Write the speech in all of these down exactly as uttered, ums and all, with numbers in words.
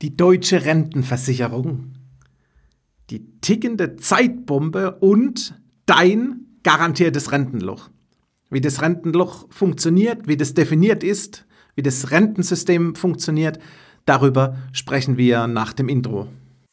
Die deutsche Rentenversicherung, die tickende Zeitbombe und dein garantiertes Rentenloch. Wie das Rentenloch funktioniert, wie das definiert ist, wie das Rentensystem funktioniert, darüber sprechen wir nach dem Intro.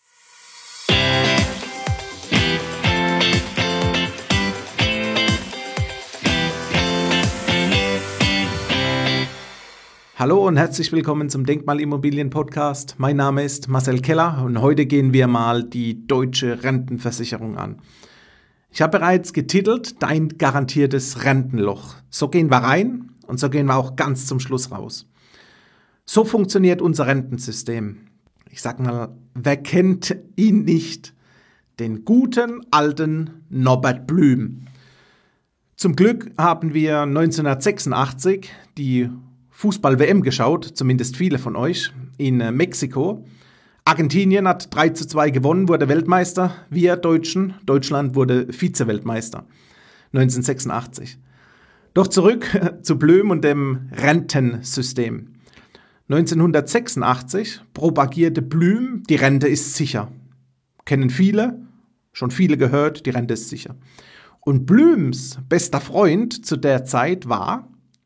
Hallo und herzlich willkommen zum Denkmalimmobilien-Podcast. Mein Name ist Marcel Keller und heute gehen wir mal die deutsche Rentenversicherung an. Ich habe bereits getitelt, dein garantiertes Rentenloch. So gehen wir rein und so gehen wir auch ganz zum Schluss raus. So funktioniert unser Rentensystem. Ich sag mal, wer kennt ihn nicht? Den guten alten Norbert Blüm. Zum Glück haben wir neunzehnhundertsechsundachtzig die Fußball-W M geschaut, zumindest viele von euch, in äh, Mexiko. Argentinien hat drei zu zwei gewonnen, wurde Weltmeister. Wir Deutschen, Deutschland wurde Vize-Weltmeister neunzehnhundertsechsundachtzig. Doch zurück äh, zu Blüm und dem Rentensystem. neunzehnhundertsechsundachtzig propagierte Blüm, die Rente ist sicher. Kennen viele, schon viele gehört, die Rente ist sicher. Und Blüms bester Freund zu der Zeit war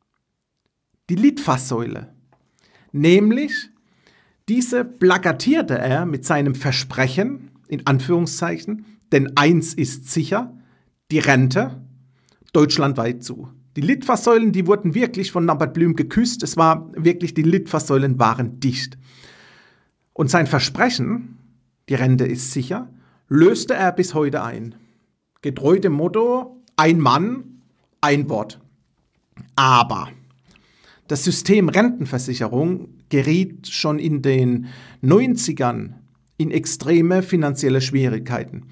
die Litfaßsäule. Nämlich, diese plakatierte er mit seinem Versprechen, in Anführungszeichen, denn eins ist sicher, die Rente deutschlandweit zu. Die Litfaßsäulen, die wurden wirklich von Norbert Blüm geküsst. Es war wirklich, die Litfaßsäulen waren dicht. Und sein Versprechen, die Rente ist sicher, löste er bis heute ein. Getreu dem Motto, ein Mann, ein Wort. Aber das System Rentenversicherung geriet schon in den neunzigern in extreme finanzielle Schwierigkeiten.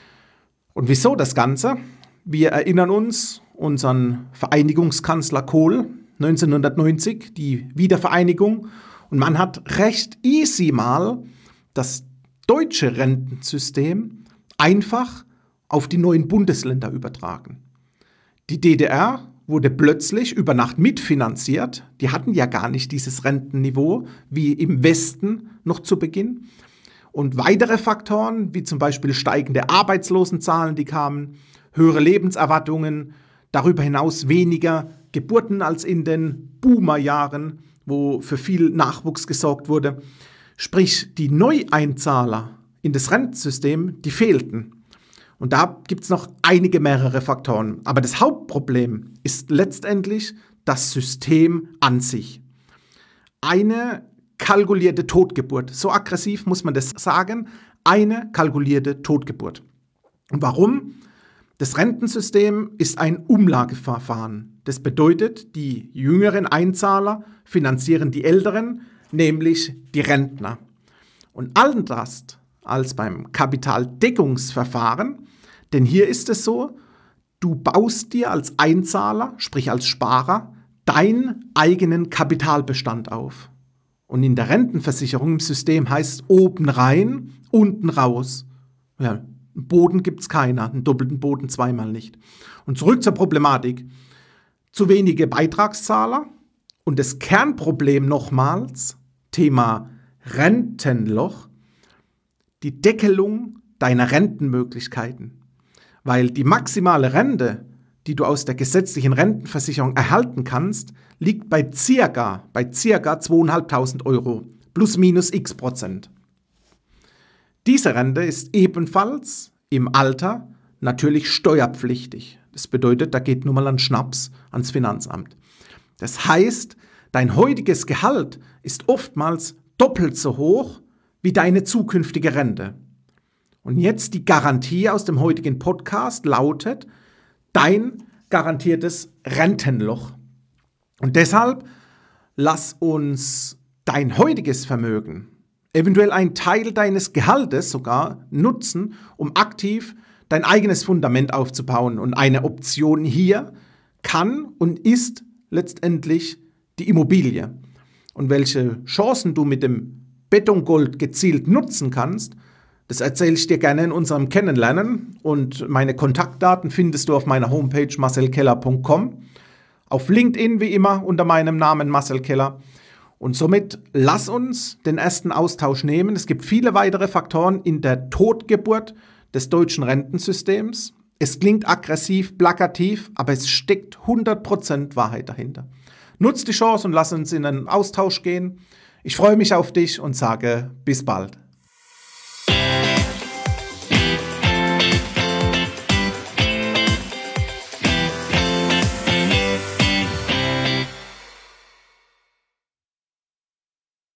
Und wieso das Ganze? Wir erinnern uns unseren Vereinigungskanzler Kohl neunzehnhundertneunzig, die Wiedervereinigung. Und man hat recht easy mal das deutsche Rentensystem einfach auf die neuen Bundesländer übertragen. Die D D R wurde plötzlich über Nacht mitfinanziert. Die hatten ja gar nicht dieses Rentenniveau wie im Westen noch zu Beginn. Und weitere Faktoren, wie zum Beispiel steigende Arbeitslosenzahlen, die kamen, höhere Lebenserwartungen, darüber hinaus weniger Geburten als in den Boomerjahren, wo für viel Nachwuchs gesorgt wurde. Sprich, die Neueinzahler in das Rentensystem, die fehlten. Und da gibt es noch einige mehrere Faktoren. Aber das Hauptproblem ist letztendlich das System an sich. Eine kalkulierte Totgeburt. So aggressiv muss man das sagen. Eine kalkulierte Totgeburt. Und warum? Das Rentensystem ist ein Umlageverfahren. Das bedeutet, die jüngeren Einzahler finanzieren die älteren, nämlich die Rentner. Und anders als beim Kapitaldeckungsverfahren, denn hier ist es so, du baust dir als Einzahler, sprich als Sparer, deinen eigenen Kapitalbestand auf. Und in der Rentenversicherung im System heißt oben rein, unten raus. Ja, einen Boden gibt es keiner, einen doppelten Boden zweimal nicht. Und zurück zur Problematik. Zu wenige Beitragszahler und das Kernproblem nochmals, Thema Rentenloch, die Deckelung deiner Rentenmöglichkeiten. Weil die maximale Rente, die du aus der gesetzlichen Rentenversicherung erhalten kannst, liegt bei circa, bei circa zweitausendfünfhundert Euro, plus minus x Prozent. Diese Rente ist ebenfalls im Alter natürlich steuerpflichtig. Das bedeutet, da geht nur mal ein Schnaps ans Finanzamt. Das heißt, dein heutiges Gehalt ist oftmals doppelt so hoch wie deine zukünftige Rente. Und jetzt die Garantie aus dem heutigen Podcast lautet, dein garantiertes Rentenloch. Und deshalb lass uns dein heutiges Vermögen, eventuell einen Teil deines Gehaltes sogar, nutzen, um aktiv dein eigenes Fundament aufzubauen. Und eine Option hier kann und ist letztendlich die Immobilie. Und welche Chancen du mit dem Betongold gezielt nutzen kannst, das erzähle ich dir gerne in unserem Kennenlernen und meine Kontaktdaten findest du auf meiner Homepage marcel keller punkt com, auf LinkedIn wie immer unter meinem Namen Marcel Keller Und somit lass uns den ersten Austausch nehmen. Es gibt viele weitere Faktoren in der Totgeburt des deutschen Rentensystems. Es klingt aggressiv, plakativ, aber es steckt hundert Prozent Wahrheit dahinter. Nutz die Chance und lass uns in einen Austausch gehen. Ich freue mich auf dich und sage bis bald.